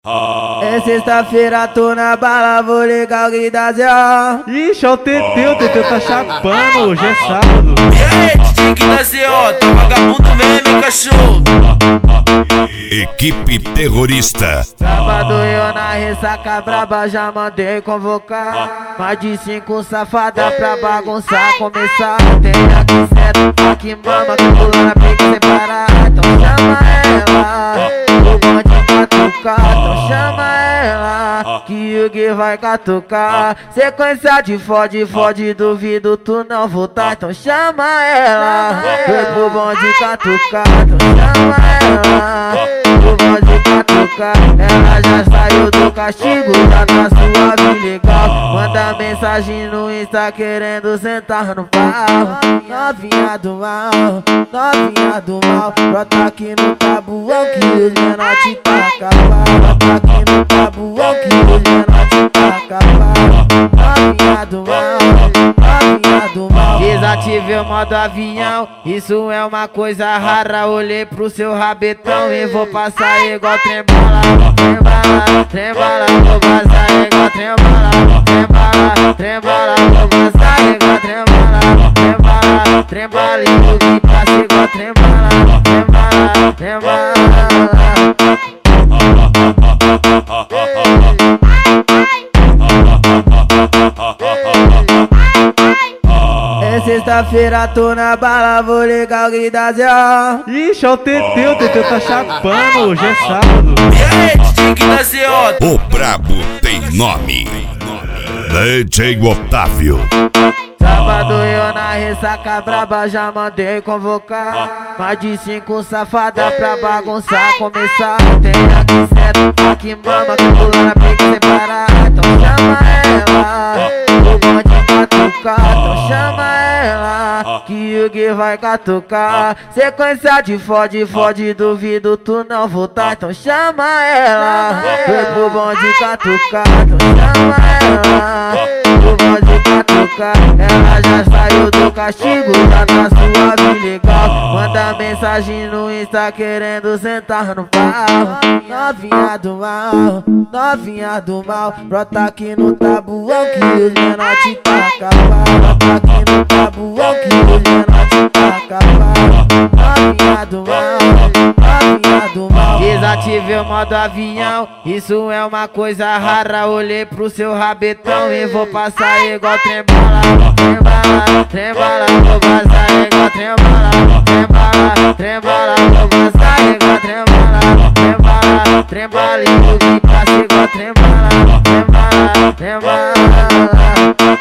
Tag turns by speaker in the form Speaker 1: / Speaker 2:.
Speaker 1: É sexta-feira, tô na bala, vou ligar o Guidazio.
Speaker 2: Ixi, é o Teteu tá chapando, hoje é sábado.
Speaker 3: E aí, DJ Guidazio, tá vagabundo mesmo, cachorro.
Speaker 4: Equipe terrorista.
Speaker 1: Sábado eu na ressaca braba já mandei convocar mais de 5 safadas pra bagunçar, começar. Tem aqui certo, aqui mama, que pula na pica sem parar. Então chama ela, o bonde catucar. Então chama ela, que o Gui vai catucar. Sequência de fode, duvido tu não voltar. Então chama ela, o bonde catucar. Então chama ela, o bonde catucar. Ela já saiu do castigo, já tá suave legal. Manda mensagem no Insta querendo sentar no pau. Novinha do mal, novinha do mal. Brota aqui no tabuão que o Genote taca pau. Brota aqui no tabuão que o Genote taca pau. Novinha do mal, novinha do mal. Desativei o modo avião, isso é uma coisa rara. Olhei pro seu rabetão e vou passar igual trembala. Trembala, trembala, vou passar igual trembala. Trembala, trembala, vou passar igual trembala. Trembala, trembala, e o Gui passa igual trembala. Trembala, trembala. É sexta-feira, tô na bala, vou ligar o Guidazio.
Speaker 2: Ixi, é o Teteu tá chapando, hoje é sábado.
Speaker 3: E aí, DJ Guidazio.
Speaker 4: O brabo tem nome. DJ Otávio.
Speaker 1: Sábado eu na ressaca braba já mandei convocar mais de 5 safadas pra bagunçar, começar. Tem aqui certo, aqui mama, que pula na pica sem parar. Então chama ela, o bonde catucar. Então chama ela, que o Gui vai catucar. Sequência de fode, duvido tu não voltar. Então chama ela, o bonde catucar. Então chama ela, o bonde catucar. Ela já saiu do castigo, já tá suave legal. Manda mensagem no Insta querendo sentar no pau. Novinha do mal, novinha do mal. Brota aqui no tabuão que o Genote taca pau. Brota aqui no tabuão que o Genote taca pau. Novinha do mal, novinha do mal. Desativei o modo avião, isso é uma coisa rara. Olhei pro seu rabetão e vou passar igual trembala. Trembala, trembala, vou passar igual trembala. Trembala, trembala, vou passar igual trembala. Trembala, trembala, e o Gui passa igual trembala. Trembala, trembala.